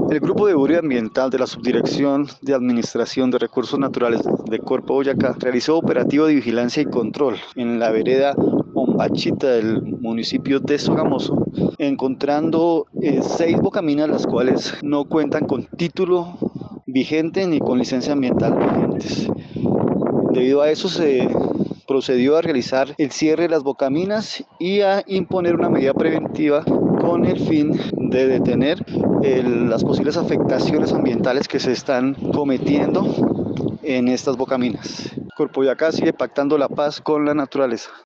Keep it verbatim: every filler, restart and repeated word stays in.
El Grupo de Seguridad Ambiental de la Subdirección de Administración de Recursos Naturales de Corpo Boyacá realizó operativo de vigilancia y control en la vereda Ombachita del municipio de Sogamoso, encontrando eh, seis bocaminas las cuales no cuentan con título vigente ni con licencia ambiental vigentes. Debido a eso se procedió a realizar el cierre de las bocaminas y a imponer una medida preventiva con el fin de detener eh, las posibles afectaciones ambientales que se están cometiendo en estas bocaminas. Corpoyacá sigue pactando la paz con la naturaleza.